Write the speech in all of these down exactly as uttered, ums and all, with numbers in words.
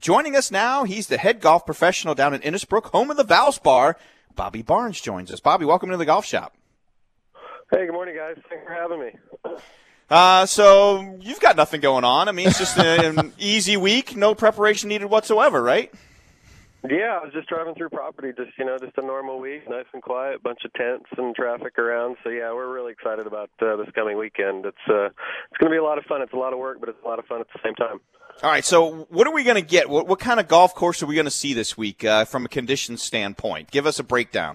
Joining us now, he's the head golf professional down in Innisbrook, home of the Valspar. Bobby Barnes joins us. Bobby, welcome to the Golf Shop. Hey, good morning, guys. Thanks for having me. Uh, so you've got nothing going on. I mean, it's just an easy week, no preparation needed whatsoever, right? Yeah, I was just driving through property, just, you know, just a normal week, nice and quiet, bunch of tents and traffic around. So, yeah, we're really excited about uh, this coming weekend. It's uh, it's going to be a lot of fun. It's a lot of work, but it's a lot of fun at the same time. All right, so what are we going to get? What, what kind of golf course are we going to see this week uh, from a conditions standpoint? Give us a breakdown.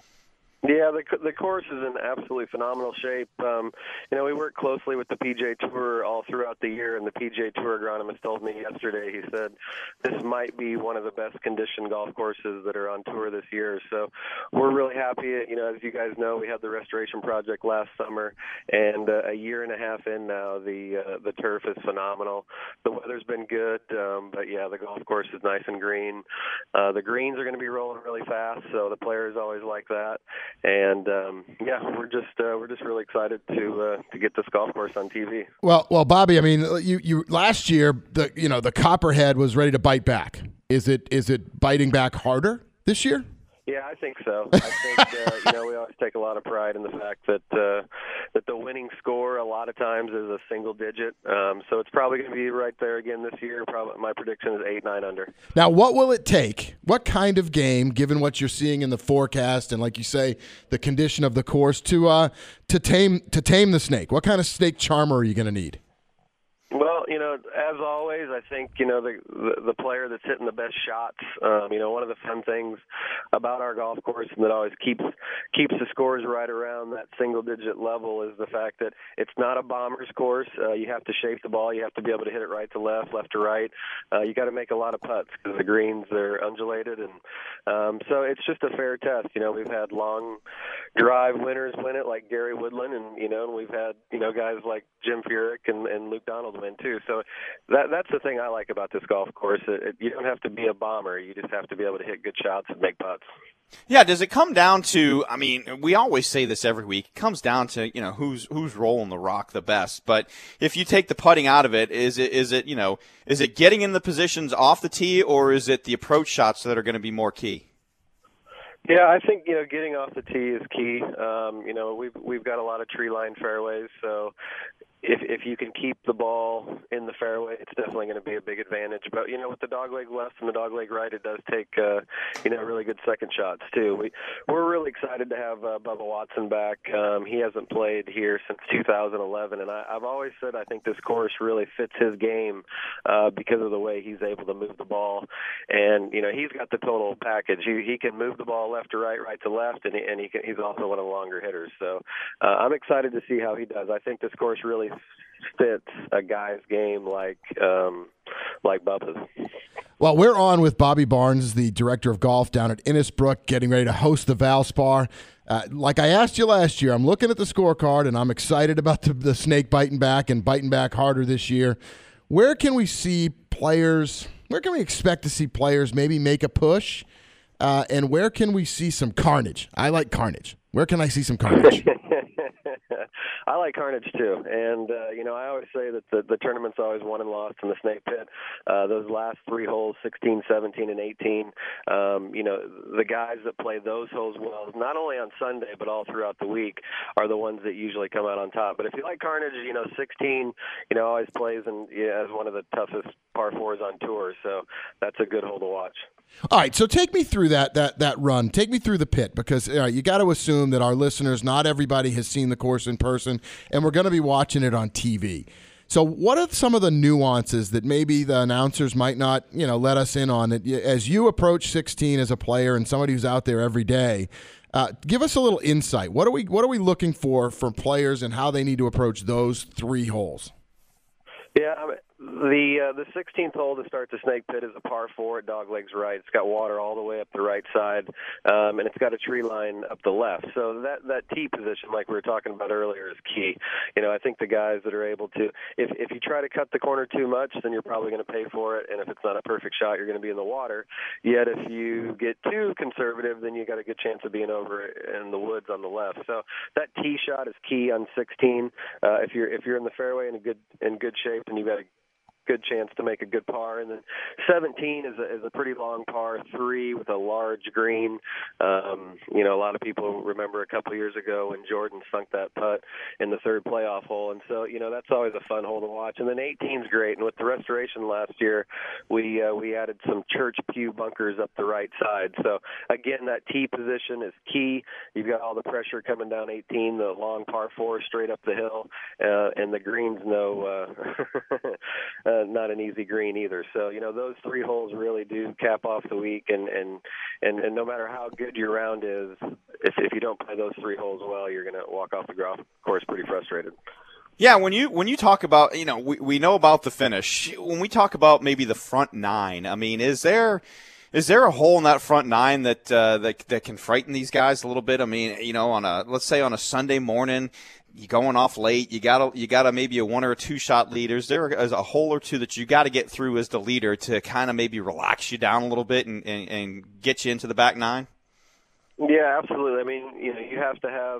Yeah, the the course is in absolutely phenomenal shape. Um, you know, we work closely with the P G A Tour all throughout the year, and the P G A Tour agronomist told me yesterday, he said, this might be one of the best conditioned golf courses that are on tour this year. So we're really happy. You know, as you guys know, we had the restoration project last summer, and uh, a year and a half in now, the uh, the turf is phenomenal. The weather's been good, um, but, yeah, the golf course is nice and green. Uh, the greens are going to be rolling really fast, so the players always like that. And um, yeah, we're just uh, we're just really excited to uh, to get this golf course on T V. Well, well, Bobby, I mean, you you last year the you know the Copperhead was ready to bite back. Is it is it biting back harder this year? Yeah, I think so. I think uh, you know we always take a lot of pride in the fact that uh, that the winning score a lot of times is a single digit. Um, so it's probably going to be right there again this year. Probably my prediction is eight nine under. Now, what will it take? What kind of game, given what you're seeing in the forecast and, like you say, the condition of the course, to uh, to tame to tame the snake? What kind of snake charmer are you going to need? Well, you know, as always, I think, you know, the, the the player that's hitting the best shots, um, you know, one of the fun things about our golf course and that always keeps keeps the scores right around that single-digit level is the fact that it's not a bomber's course. Uh, you have to shape the ball. You have to be able to hit it right to left, left to right. Uh, you got to make a lot of putts because the greens, they're undulated. And um, so it's just a fair test. You know, we've had long drive winners win it like Gary Woodland, and, you know, and we've had, you know, guys like Jim Furyk and, and Luke Donald win too. So that that's the thing I like about this golf course. It, it, you don't have to be a bomber. You just have to be able to hit good shots and make putts. Yeah, does it come down to, I mean, we always say this every week, it comes down to, you know, who's who's rolling the rock the best. But if you take the putting out of it, is it, is it you know, is it getting in the positions off the tee, or is it the approach shots that are going to be more key? Yeah, I think, you know, getting off the tee is key. Um, you know, we've we've got a lot of tree line fairways, so if if you can keep the ball in the fairway, it's definitely going to be a big advantage. But, you know, with the dogleg left and the dogleg right, it does take, uh, you know, really good second shots, too. We, we're really excited to have uh, Bubba Watson back. Um, he hasn't played here since two thousand eleven, and I, I've always said I think this course really fits his game uh, because of the way he's able to move the ball. And, you know, he's got the total package. He, he can move the ball left to right, right to left, and, he, and he can, he's also one of the longer hitters. So uh, I'm excited to see how he does. I think this course really fits a guy's game like um, like Bubba's. Well, we're on with Bobby Barnes, the director of golf down at Innisbrook, getting ready to host the Valspar. Uh, like I asked you last year, I'm looking at the scorecard, and I'm excited about the, the snake biting back and biting back harder this year. Where can we see players, where can we expect to see players maybe make a push, uh, and where can we see some carnage? I like carnage. Where can I see some carnage? I like carnage too, and uh, you know I always say that the, the tournament's always won and lost in the snake pit. Uh, those last three holes, sixteen, seventeen, and eighteen, um, you know the guys that play those holes well, not only on Sunday but all throughout the week, are the ones that usually come out on top. But if you like carnage, you know sixteen, you know always plays and yeah, as one of the toughest par fours on tour, so that's a good hole to watch. All right, so take me through that that that run. Take me through the pit, because uh, you got to assume that our listeners, not everybody has seen the course in person, and we're going to be watching it on T V. So what are some of the nuances that maybe the announcers might not, you know, let us in on? It as you approach sixteen as a player and somebody who's out there every day? Uh, give us a little insight. What are we what are we looking for from players and how they need to approach those three holes? Yeah, I mean, the uh, the sixteenth hole to start the snake pit is a par four at doglegs right. It's got water all the way up the right side, um, and it's got a tree line up the left. So that that tee position, like we were talking about earlier, is key. You know, I think the guys that are able to, if if you try to cut the corner too much, then you're probably going to pay for it. And if it's not a perfect shot, you're going to be in the water. Yet if you get too conservative, then you got a good chance of being over in the woods on the left. So that tee shot is key on sixteen. Uh, if you're if you're in the fairway in a good in good shape, and you've got a good chance to make a good par. And then seventeen is a, is a pretty long par three with a large green. Um, you know, a lot of people remember a couple of years ago when Jordan sunk that putt in the third playoff hole. And so, you know, that's always a fun hole to watch. And then eighteen is great. And with the restoration last year, we uh, we added some church pew bunkers up the right side. So, again, that tee position is key. You've got all the pressure coming down eighteen, the long par four straight up the hill, uh, and the green's no, uh, uh, not an easy green either. So, you know, those three holes really do cap off the week. And, and, and, and no matter how good your round is, if, if you don't play those three holes well, you're going to walk off the golf course pretty frustrated. Yeah, when you when you talk about, you know, we, we know about the finish. When we talk about maybe the front nine, I mean, is there is there a hole in that front nine that uh, that that can frighten these guys a little bit? I mean, you know, on a let's say on a Sunday morning, you going off late, you got to you got to maybe a one or a two shot lead. Is there a, a hole or two that you got to get through as the leader to kind of maybe relax you down a little bit and, and, and get you into the back nine? Yeah, absolutely. I mean, you know, you have to have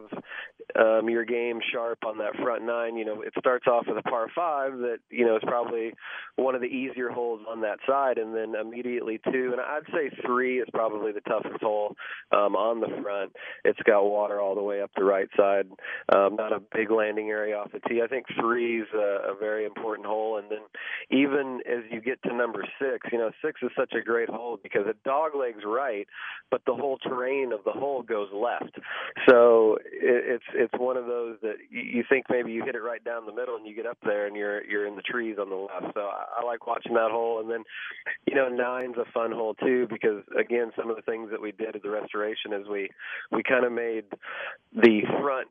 um, your game sharp on that front nine. You know, it starts off with a par five that, you know, is probably one of the easier holes on that side, and then immediately two. And I'd say three is probably the toughest hole um, on the front. It's got water all the way up the right side, um, not a big landing area off the tee. I think three is a, a very important hole. And then even as you get to number six, you know, six is such a great hole because it doglegs right, but the whole terrain of the hole goes left. So it, it's it's one of those that you, you think maybe you hit it right down the middle and you get up there and you're you're in the trees on the left. So I, I like watching that hole. And then, you know, nine's a fun hole too because, again, some of the things that we did at the restoration is we, we kind of made the front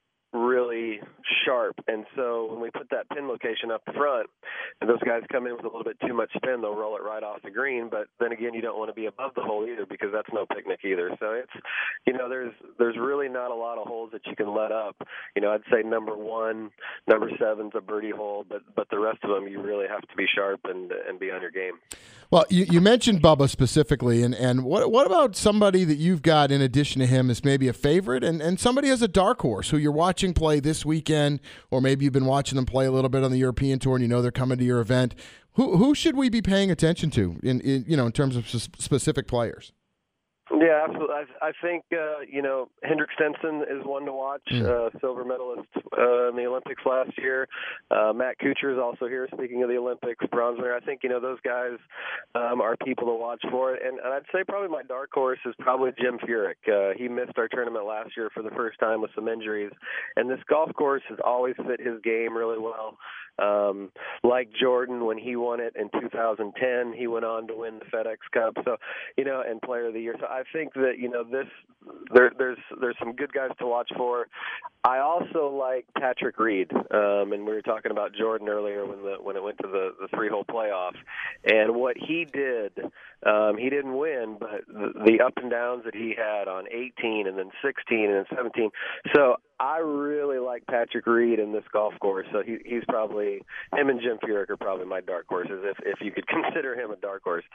really sharp, and so when we put that pin location up front and those guys come in with a little bit too much spin, they'll roll it right off the green. But then again, you don't want to be above the hole either because that's no picnic either. So it's, you know, there's there's really not a lot of holes that you can let up. You know, I'd say number one, number seven's a birdie hole, but but the rest of them you really have to be sharp and and be on your game. Well, you, you mentioned Bubba specifically, and, and what what about somebody that you've got in addition to him as maybe a favorite, and, and somebody as a dark horse who you're watching play this weekend, or maybe you've been watching them play a little bit on the European Tour and you know they're coming to your event. Who who should we be paying attention to in, in you know in terms of specific players? Yeah, absolutely. I, I think, uh, you know, Hendrik Stenson is one to watch, mm. uh, silver medalist uh, in the Olympics last year. Uh, Matt Kuchar is also here, speaking of the Olympics, bronze winner. I think, you know, those guys um, are people to watch for. And, and I'd say probably my dark horse is probably Jim Furyk. Uh, he missed our tournament last year for the first time with some injuries. And this golf course has always fit his game really well. Um, like Jordan, when he won it in two thousand ten, he went on to win the FedEx Cup. So, you know, and Player of the Year. So I think that, you know, this there, there's there's some good guys to watch for. I also like Patrick Reed, um, and we were talking about Jordan earlier when the when it went to the, the three-hole playoff, and what he did. Um, he didn't win, but the, the up and downs that he had on eighteen and then sixteen and then seventeen. So I really like Patrick Reed in this golf course. So he, he's probably him and Jim Furyk are probably my dark horses, if if you could consider him a dark horse.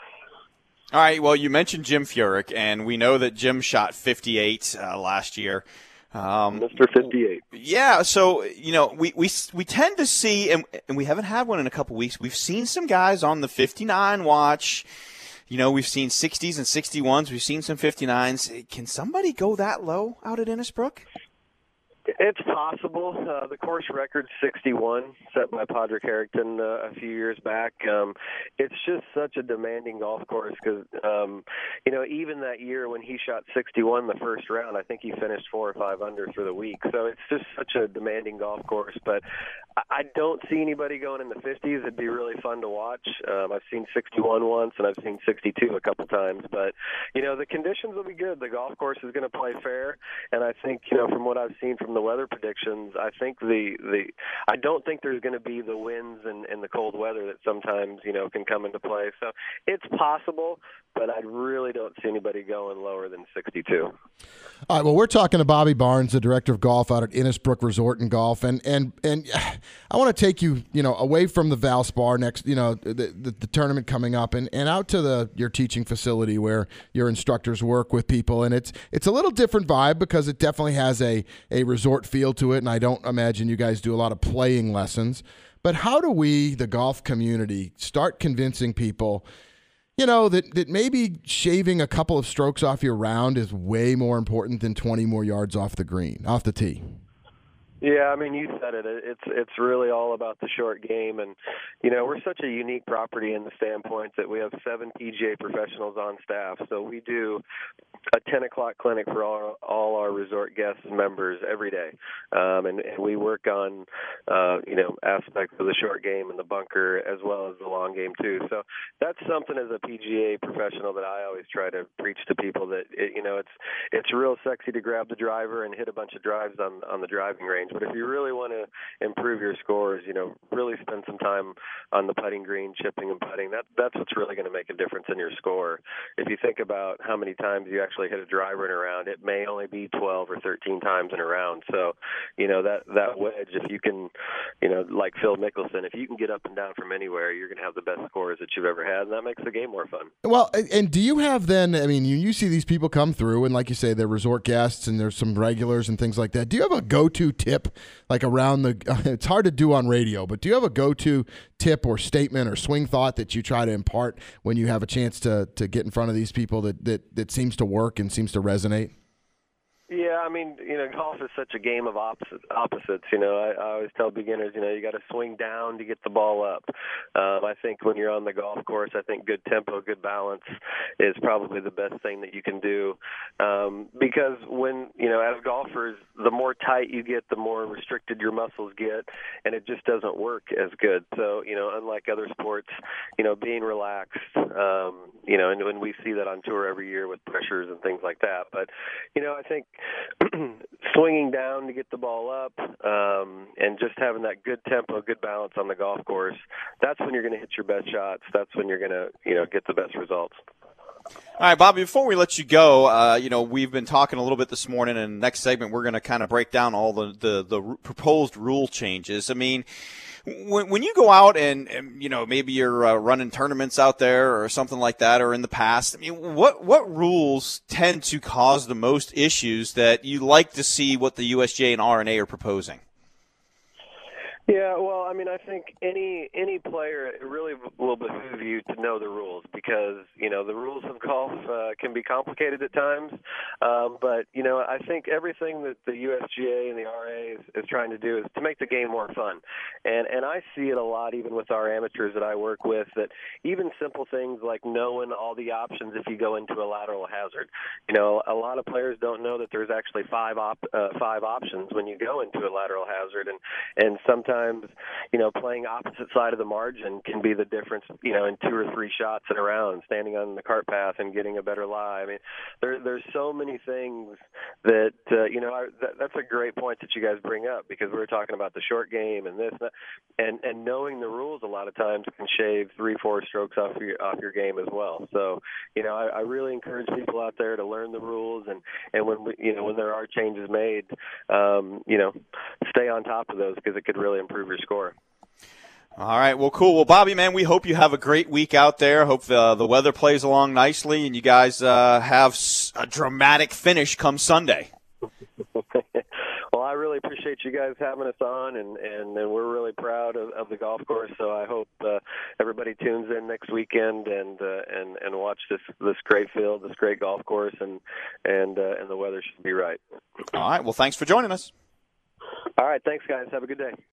All right. Well, you mentioned Jim Furyk, and we know that Jim shot fifty-eight uh, last year. Um, Mister fifty-eight. Yeah, so, you know, we, we we tend to see, and, and we haven't had one in a couple weeks, we've seen some guys on the fifty-nine watch. You know, we've seen sixties and sixty-ones. We've seen some fifty-nines. Can somebody go that low out at Innisbrook? It's possible. Uh, the course record's sixty-one, set by Padraig Harrington uh, a few years back. Um, it's just such a demanding golf course because, um, you know, even that year when he shot sixty-one the first round, I think he finished four or five under for the week. So it's just such a demanding golf course. But I don't see anybody going in the fifties. It'd be really fun to watch. Um, I've seen sixty-one once, and I've seen sixty-two a couple times. But, you know, the conditions will be good. The golf course is going to play fair. And I think, you know, from what I've seen from the weather predictions, I think the, the I don't think there's going to be the winds and, and the cold weather that sometimes, you know, can come into play. So it's possible, but I really don't see anybody going lower than sixty-two. All right, well, we're talking to Bobby Barnes, the director of golf out at Innisbrook Resort and Golf, and and and I want to take you, you know, away from the Valspar next, you know, the, the, the tournament coming up, and, and out to the your teaching facility where your instructors work with people, and it's it's a little different vibe because it definitely has a a resort feel to it, and I don't imagine you guys do a lot of playing lessons. But how do we, the golf community, start convincing people, you know, that, that maybe shaving a couple of strokes off your round is way more important than twenty more yards off the green, off the tee? Yeah, I mean, you said it. It's it's really all about the short game, and you know, we're such a unique property in the standpoint that we have seven P G A professionals on staff. So we do a ten o'clock clinic for all all our resort guests and members every day, um, and, and we work on uh, you know aspects of the short game and the bunker as well as the long game too. So that's something as a P G A professional that I always try to preach to people that it, you know it's it's real sexy to grab the driver and hit a bunch of drives on on the driving range. But if you really want to improve your scores, you know, really spend some time on the putting green, chipping and putting. That that's what's really going to make a difference in your score. If you think about how many times you actually hit a driver in a round, it may only be twelve or thirteen times in a round. So, you know, that that wedge, if you can, you know, like Phil Mickelson, if you can get up and down from anywhere, you're going to have the best scores that you've ever had, and that makes the game more fun. Well, and do you have then, I mean, you, you see these people come through, and like you say, they're resort guests, and there's some regulars and things like that. Do you have a go-to tip? Like around the, it's hard to do on radio, but do you have a go-to tip or statement or swing thought that you try to impart when you have a chance to to get in front of these people that that, that seems to work and seems to resonate? Yeah, I mean, you know, golf is such a game of opposite, opposites. You know, I, I always tell beginners, you know, you got to swing down to get the ball up. Um, I think when you're on the golf course, I think good tempo, good balance is probably the best thing that you can do. Um, because when, you know, as golfers, the more tight you get, the more restricted your muscles get, and it just doesn't work as good. So, you know, unlike other sports, you know, being relaxed, um, you know, and when we see that on tour every year with pressures and things like that. But, you know, I think swinging down to get the ball up, um, and just having that good tempo, good balance on the golf course, that's when you're going to hit your best shots. That's when you're going to, you know, get the best results. All right, Bobby, before we let you go, uh, you know, we've been talking a little bit this morning, and next segment we're going to kind of break down all the, the, the proposed rule changes. I mean, when, when you go out and, and, you know, maybe you're uh, running tournaments out there or something like that, or in the past, I mean, what, what rules tend to cause the most issues that you like to see what the U S G A and R N A are proposing? Yeah, well, I mean, I think any any player, it really will behoove you to know the rules because, you know, the rules of golf uh, can be complicated at times. Um, but, you know, I think everything that the U S G A and the R A is, is trying to do is to make the game more fun. And and I see it a lot even with our amateurs that I work with, that even simple things like knowing all the options if you go into a lateral hazard. You know, a lot of players don't know that there's actually five op, uh, five options when you go into a lateral hazard. And, and sometimes you know, playing opposite side of the margin can be the difference, you know, in two or three shots in a round, standing on the cart path and getting a better lie. I mean, there, there's so many things that, uh, you know, I, that, that's a great point that you guys bring up because we were talking about the short game and this, and, and knowing the rules a lot of times can shave three, four strokes off your, off your game as well. So, you know, I, I really encourage people out there to learn the rules and, and when, we, you know, when there are changes made, um, you know, stay on top of those because it could really improve your score. All right, well, cool. Well, Bobby, man, we hope you have a great week out there. Hope the, the weather plays along nicely and you guys uh, have a dramatic finish come Sunday. Well, I really appreciate you guys having us on, and, and, and we're really proud of, of the golf course. So I hope uh, everybody tunes in next weekend and uh, and and watch this this great field, this great golf course, and and uh, and the weather should be right. All right. Well, thanks for joining us. All right. Thanks, guys. Have a good day.